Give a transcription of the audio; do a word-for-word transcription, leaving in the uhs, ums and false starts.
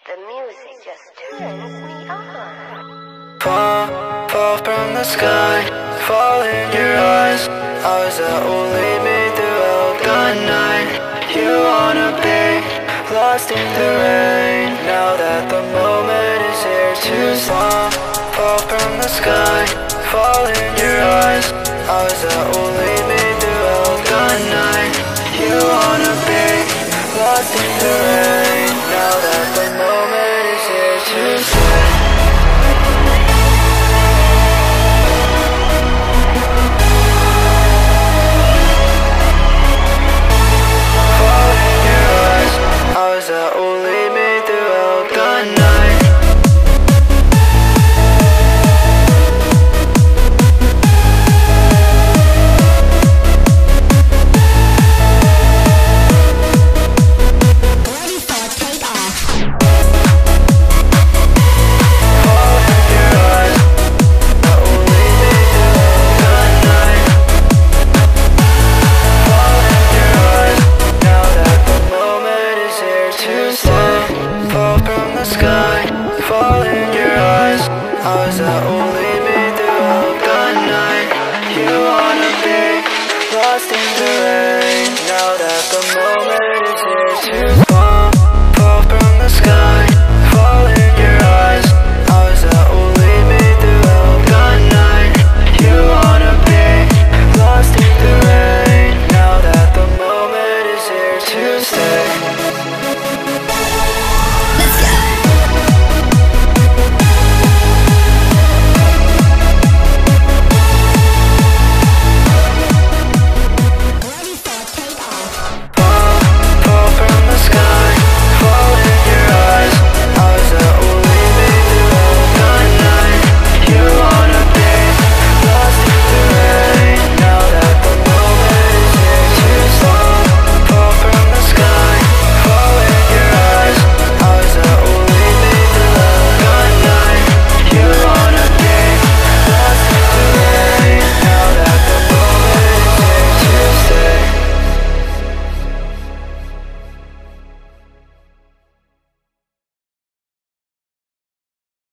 The music just turns me on. Fall, fall from the sky, fall in your eyes. Eyes that will lead me throughout the night. You wanna be lost in the rain. Now that the moment is here to fall, fall from the sky, fall in your eyes. Eyes that will lead me throughout the night. You wanna be lost in the rain. Now that the moment is here to stay. Eyes that will lead me throughout the night. Ready for takeoff. Fall in your eyes, that will lead me throughout the night. Fall in your eyes, now that the moment is here to stay. Fall from the sky, fall in your eyes. Eyes that will